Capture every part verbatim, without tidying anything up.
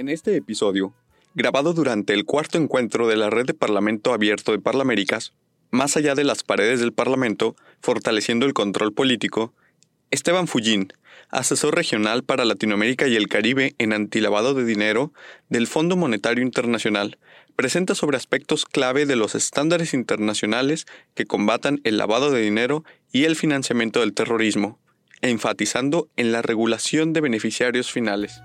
En este episodio, grabado durante el cuarto encuentro de la Red de Parlamento Abierto de Parlaméricas, más allá de las paredes del Parlamento, fortaleciendo el control político, Esteban Fullín, asesor regional para Latinoamérica y el Caribe en antilavado de dinero del Fondo Monetario Internacional, presenta sobre aspectos clave de los estándares internacionales que combatan el lavado de dinero y el financiamiento del terrorismo, enfatizando en la regulación de beneficiarios finales.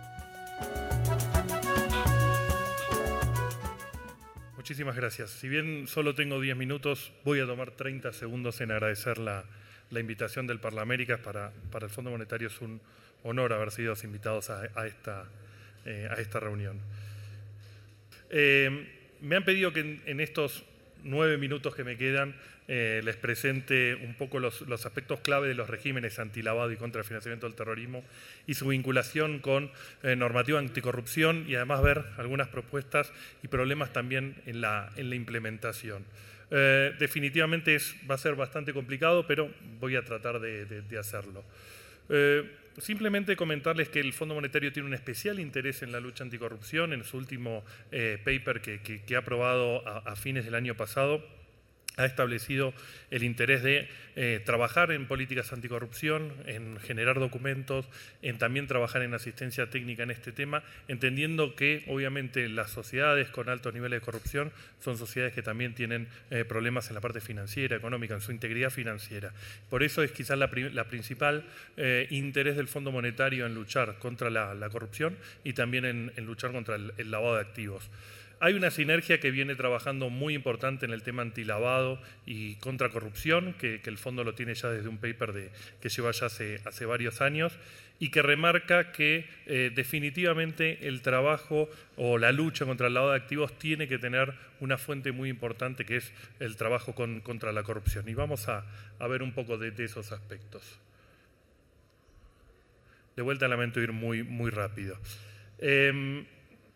Muchísimas gracias. Si bien solo tengo diez minutos, voy a tomar treinta segundos en agradecer la, la invitación del Parlaméricas. Para, para el Fondo Monetario es un honor haber sido invitados a, a, esta, eh, a esta reunión. Eh, me han pedido que en, en estos nueve minutos que me quedan eh, les presente un poco los, los aspectos clave de los regímenes antilavado y contra el financiamiento del terrorismo y su vinculación con eh, normativa anticorrupción y además ver algunas propuestas y problemas también en la, en la implementación. Eh, definitivamente es, va a ser bastante complicado, pero voy a tratar de, de, de hacerlo. Eh, simplemente comentarles que el Fondo Monetario tiene un especial interés en la lucha anticorrupción. En su último eh, paper que, que, que ha aprobado a, a fines del año pasado, ha establecido el interés de eh, trabajar en políticas anticorrupción, en generar documentos, en también trabajar en asistencia técnica en este tema, entendiendo que obviamente las sociedades con altos niveles de corrupción son sociedades que también tienen eh, problemas en la parte financiera, económica, en su integridad financiera. Por eso es quizás la, la principal eh, interés del Fondo Monetario en luchar contra la, la corrupción y también en, en luchar contra el, el lavado de activos. Hay una sinergia que viene trabajando muy importante en el tema antilavado y contra corrupción, que, que el Fondo lo tiene ya desde un paper de, que lleva ya hace, hace varios años, y que remarca que eh, definitivamente el trabajo o la lucha contra el lavado de activos tiene que tener una fuente muy importante, que es el trabajo con, contra la corrupción. Y vamos a, a ver un poco de, de esos aspectos. De vuelta lamento ir muy, muy rápido. Eh,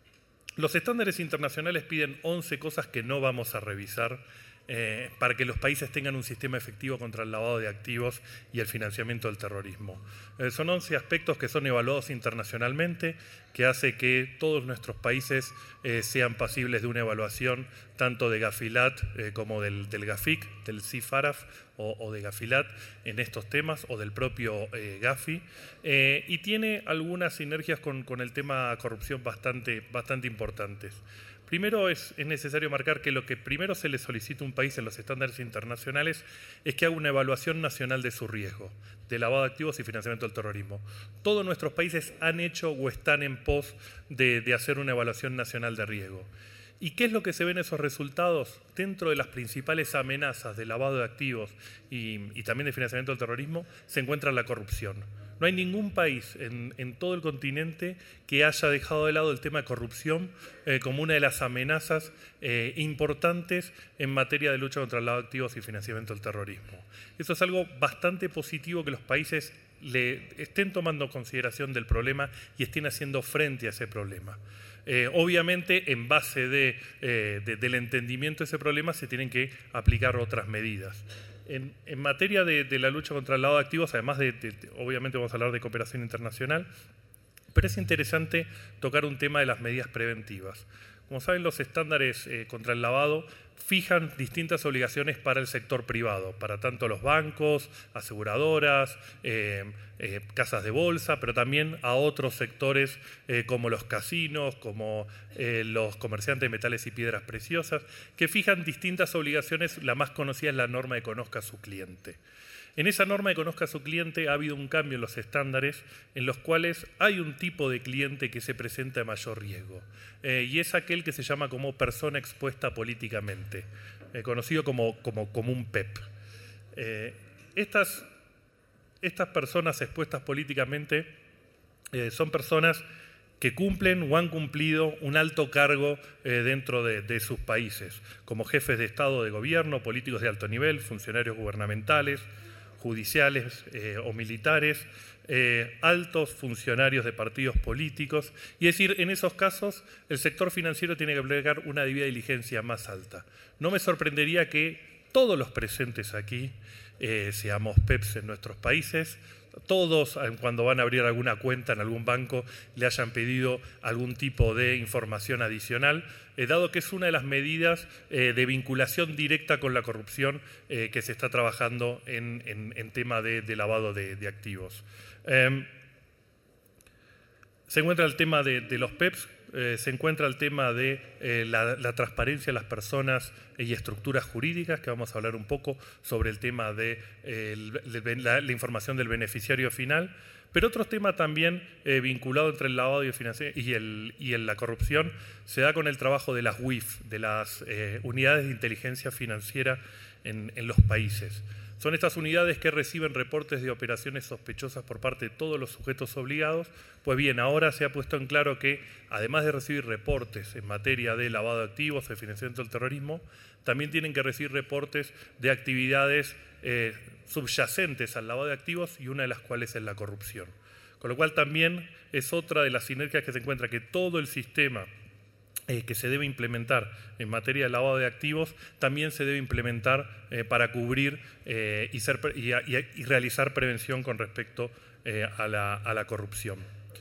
Los estándares internacionales piden once cosas que no vamos a revisar eh, para que los países tengan un sistema efectivo contra el lavado de activos y el financiamiento del terrorismo. Eh, son once aspectos que son evaluados internacionalmente, que hace que todos nuestros países eh, sean pasibles de una evaluación tanto de Gafilat eh, como del, del Gafic, del CIFARAF o, o de Gafilat en estos temas, o del propio eh, Gafi, eh, y tiene algunas sinergias con, con el tema corrupción bastante, bastante importantes. Primero es, es necesario marcar que lo que primero se le solicita a un país en los estándares internacionales es que haga una evaluación nacional de su riesgo, de lavado de activos y financiamiento del terrorismo. Todos nuestros países han hecho o están en pos de, de hacer una evaluación nacional de riesgo. ¿Y qué es lo que se ve en esos resultados? Dentro de las principales amenazas de lavado de activos y, y también de financiamiento del terrorismo se encuentra la corrupción. No hay ningún país en, en todo el continente que haya dejado de lado el tema de corrupción eh, como una de las amenazas eh, importantes en materia de lucha contra el lavado de activos y financiamiento del terrorismo. Eso es algo bastante positivo, que los países le estén tomando consideración del problema y estén haciendo frente a ese problema. Eh, obviamente, en base de, eh, de, del entendimiento de ese problema, se tienen que aplicar otras medidas. En, en materia de, de la lucha contra el lavado de activos, además de, de, de, obviamente vamos a hablar de cooperación internacional, pero es interesante tocar un tema de las medidas preventivas. Como saben, los estándares eh, contra el lavado fijan distintas obligaciones para el sector privado, para tanto los bancos, aseguradoras, eh, eh, casas de bolsa, pero también a otros sectores eh, como los casinos, como eh, los comerciantes de metales y piedras preciosas, que fijan distintas obligaciones. La más conocida es la norma de conozca a su cliente. En esa norma de conozca a su cliente ha habido un cambio en los estándares en los cuales hay un tipo de cliente que se presenta de mayor riesgo eh, y es aquel que se llama como persona expuesta políticamente, eh, conocido como, como, como un P E P. Eh, estas, estas personas expuestas políticamente eh, son personas que cumplen o han cumplido un alto cargo eh, dentro de, de sus países, como jefes de Estado, de gobierno, políticos de alto nivel, funcionarios gubernamentales, judiciales eh, o militares, eh, altos funcionarios de partidos políticos, y es decir, en esos casos el sector financiero tiene que aplicar una debida diligencia más alta. No me sorprendería que todos los presentes aquí, eh, seamos P E Ps en nuestros países, todos cuando van a abrir alguna cuenta en algún banco le hayan pedido algún tipo de información adicional, eh, dado que es una de las medidas eh, de vinculación directa con la corrupción eh, que se está trabajando en, en, en tema de, de lavado de, de activos. Eh, se encuentra el tema de, de los P E Ps, eh, se encuentra el tema de eh, la, la transparencia de las personas y estructuras jurídicas, que vamos a hablar un poco sobre el tema de eh, el, la, la información del beneficiario final, pero otro tema también eh, vinculado entre el lavado y, el y, el, y el, la corrupción se da con el trabajo de las U I F, de las eh, unidades de inteligencia financiera en, en los países. Son estas unidades que reciben reportes de operaciones sospechosas por parte de todos los sujetos obligados. Pues bien, ahora se ha puesto en claro que, además de recibir reportes en materia de lavado de activos o de financiamiento del terrorismo, también tienen que recibir reportes de actividades eh, subyacentes al lavado de activos y una de las cuales es la corrupción. Con lo cual también es otra de las sinergias que se encuentra, que todo el sistema Eh, que se debe implementar en materia de lavado de activos, también se debe implementar eh, para cubrir eh, y, ser, y, y, y realizar prevención con respecto eh, a, la, a la corrupción.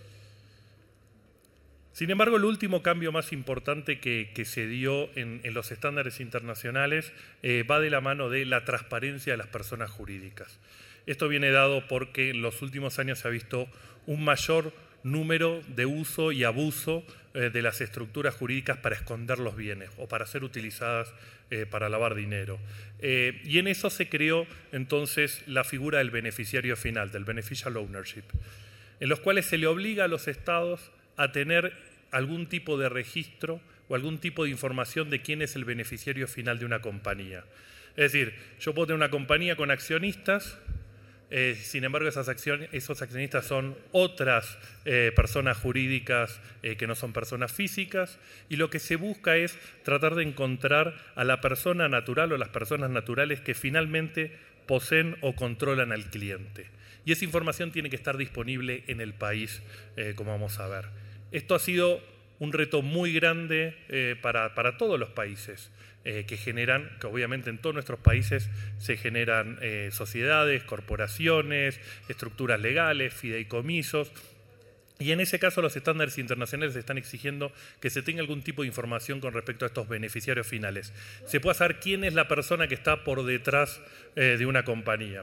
Sin embargo, el último cambio más importante que, que se dio en, en los estándares internacionales eh, va de la mano de la transparencia de las personas jurídicas. Esto viene dado porque en los últimos años se ha visto un mayor número de uso y abuso eh, de las estructuras jurídicas para esconder los bienes o para ser utilizadas eh, para lavar dinero. Eh, y en eso se creó entonces la figura del beneficiario final, del beneficial ownership, en los cuales se le obliga a los estados a tener algún tipo de registro o algún tipo de información de quién es el beneficiario final de una compañía. Es decir, yo puedo tener una compañía con accionistas. Eh, sin embargo, esas acciones, esos accionistas son otras eh, personas jurídicas eh, que no son personas físicas, y lo que se busca es tratar de encontrar a la persona natural o las personas naturales que finalmente poseen o controlan al cliente. Y esa información tiene que estar disponible en el país, eh, como vamos a ver. Esto ha sido un reto muy grande eh, para, para todos los países. Eh, que generan, que obviamente en todos nuestros países se generan eh, sociedades, corporaciones, estructuras legales, fideicomisos, y en ese caso los estándares internacionales están exigiendo que se tenga algún tipo de información con respecto a estos beneficiarios finales. Se puede saber quién es la persona que está por detrás eh, de una compañía.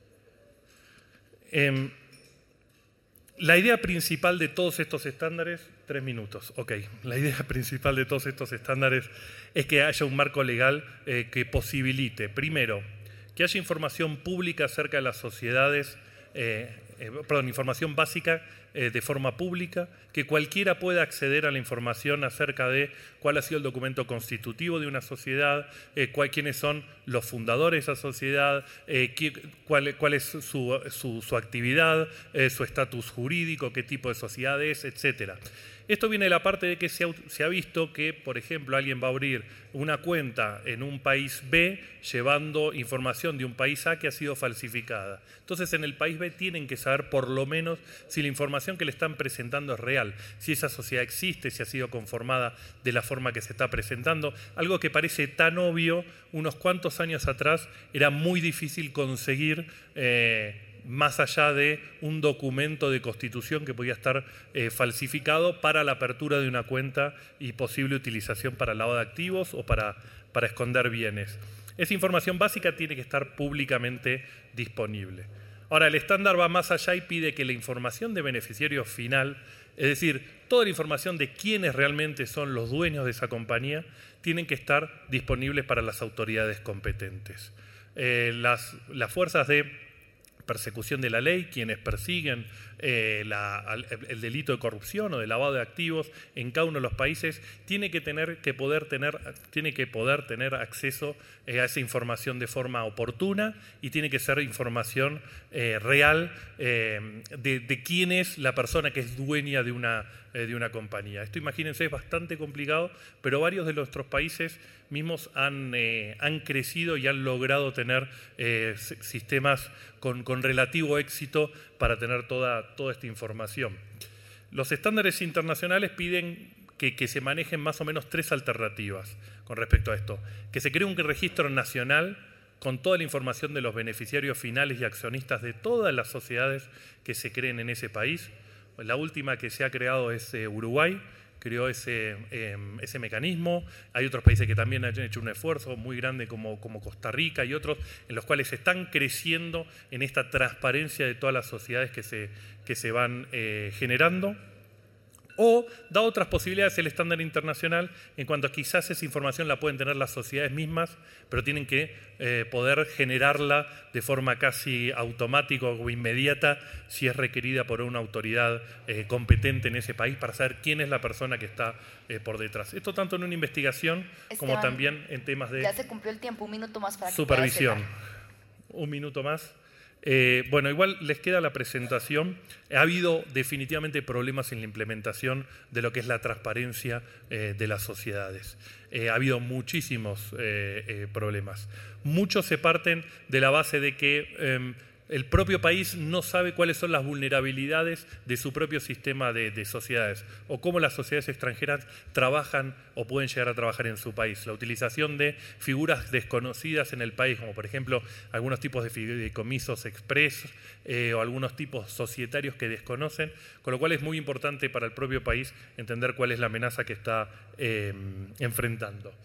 Eh, La idea principal de todos estos estándares, tres minutos, ok. La idea principal de todos estos estándares es que haya un marco legal eh, que posibilite, primero, que haya información pública acerca de las sociedades, eh, eh, perdón, información básica eh, de forma pública, que cualquiera pueda acceder a la información acerca de cuál ha sido el documento constitutivo de una sociedad, eh, cuál, quiénes son los fundadores de esa sociedad, eh, qué, cuál, cuál es su, su, su actividad, eh, su estatus jurídico, qué tipo de sociedad es, etcétera. Esto viene de la parte de que se ha, se ha visto que, por ejemplo, alguien va a abrir una cuenta en un país B llevando información de un país A que ha sido falsificada. Entonces, en el país B tienen que saber por lo menos si la información que le están presentando es real, si esa sociedad existe, si ha sido conformada de la forma que se está presentando. Algo que parece tan obvio, unos cuantos años atrás era muy difícil conseguir eh, más allá de un documento de constitución que podía estar eh, falsificado para la apertura de una cuenta y posible utilización para lavado de activos o para, para esconder bienes. Esa información básica tiene que estar públicamente disponible. Ahora, el estándar va más allá y pide que la información de beneficiario final, es decir, toda la información de quiénes realmente son los dueños de esa compañía, tienen que estar disponibles para las autoridades competentes. Eh, las, las fuerzas de persecución de la ley, quienes persiguen eh, la, el delito de corrupción o de lavado de activos en cada uno de los países, tiene que, tener, que, poder, tener, tiene que poder tener acceso eh, a esa información de forma oportuna y tiene que ser información eh, real eh, de, de quién es la persona que es dueña de una, eh, de una compañía. Esto, imagínense, es bastante complicado, pero varios de nuestros países mismos han, eh, han crecido y han logrado tener eh, sistemas con, con relativo éxito para tener toda, toda esta información. Los estándares internacionales piden que, que se manejen más o menos tres alternativas con respecto a esto. Que se cree un registro nacional con toda la información de los beneficiarios finales y accionistas de todas las sociedades que se creen en ese país. La última que se ha creado es eh, Uruguay, creó ese, eh, ese mecanismo. Hay otros países que también han hecho un esfuerzo muy grande como, como Costa Rica y otros en los cuales están creciendo en esta transparencia de todas las sociedades que se, que se van eh, generando. O da otras posibilidades el estándar internacional en cuanto a quizás esa información la pueden tener las sociedades mismas, pero tienen que eh, poder generarla de forma casi automática o inmediata si es requerida por una autoridad eh, competente en ese país para saber quién es la persona que está eh, por detrás. Esto tanto en una investigación Esteban, como también en temas de ya se cumplió el tiempo, un minuto más para que supervisión. Un minuto más. Eh, bueno, igual les queda la presentación. Ha habido definitivamente problemas en la implementación de lo que es la transparencia eh, de las sociedades. Eh, ha habido muchísimos eh, eh, problemas. Muchos se parten de la base de que eh, el propio país no sabe cuáles son las vulnerabilidades de su propio sistema de, de sociedades o cómo las sociedades extranjeras trabajan o pueden llegar a trabajar en su país. La utilización de figuras desconocidas en el país, como por ejemplo algunos tipos de fideicomisos express eh, o algunos tipos societarios que desconocen, con lo cual es muy importante para el propio país entender cuál es la amenaza que está eh, enfrentando.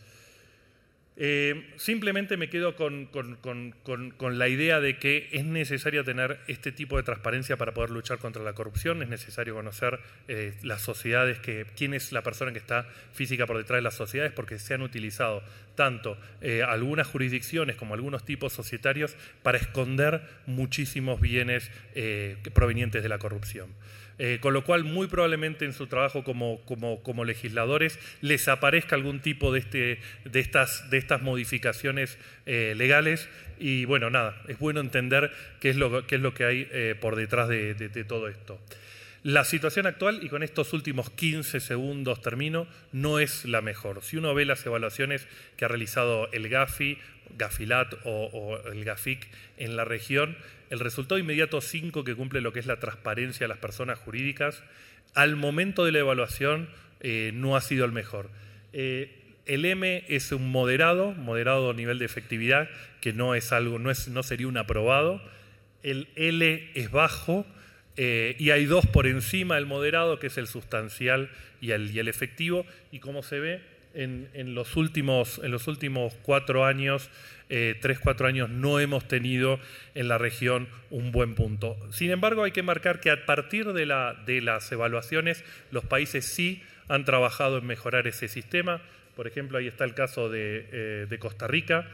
Eh, simplemente me quedo con, con, con, con, con la idea de que es necesario tener este tipo de transparencia para poder luchar contra la corrupción, es necesario conocer eh, las sociedades, que, quién es la persona que está física por detrás de las sociedades, porque se han utilizado tanto eh, algunas jurisdicciones como algunos tipos societarios para esconder muchísimos bienes eh, provenientes de la corrupción. Eh, con lo cual, muy probablemente en su trabajo como, como, como legisladores les aparezca algún tipo de, este, de, estas, de estas modificaciones eh, legales y, bueno, nada, es bueno entender qué es lo, qué es lo que hay eh, por detrás de, de, de todo esto. La situación actual, y con estos últimos quince segundos termino, no es la mejor. Si uno ve las evaluaciones que ha realizado el Gafi, Gafilat o, o el Gafic en la región, el resultado inmediato cinco que cumple lo que es la transparencia de las personas jurídicas, al momento de la evaluación eh, no ha sido el mejor. Eh, el M es un moderado, moderado nivel de efectividad, que no es algo, no, es, no sería un aprobado. El L es bajo, eh, y hay dos por encima del moderado, que es el sustancial y el, y el efectivo, y como se ve, En, en, los últimos, en los últimos cuatro años, eh, tres, cuatro años, no hemos tenido en la región un buen punto. Sin embargo, hay que marcar que a partir de, la, de las evaluaciones, los países sí han trabajado en mejorar ese sistema. Por ejemplo, ahí está el caso de, eh, de Costa Rica.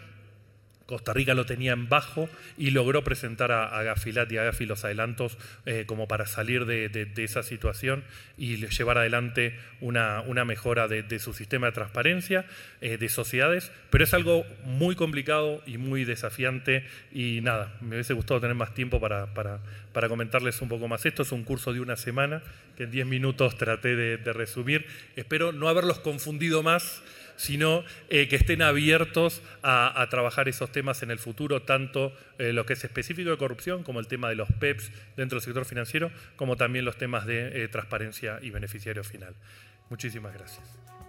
Costa Rica lo tenía en bajo y logró presentar a, a Gafilat y a Gafi los adelantos eh, como para salir de, de, de esa situación y llevar adelante una, una mejora de, de su sistema de transparencia eh, de sociedades, pero es algo muy complicado y muy desafiante y nada, me hubiese gustado tener más tiempo para, para, para comentarles un poco más. Esto es un curso de una semana que en diez minutos traté de, de resumir. Espero no haberlos confundido más, sino eh, que estén abiertos a, a trabajar esos temas en el futuro, tanto eh, lo que es específico de corrupción, como el tema de los P E Ps dentro del sector financiero, como también los temas de eh, transparencia y beneficiario final. Muchísimas gracias.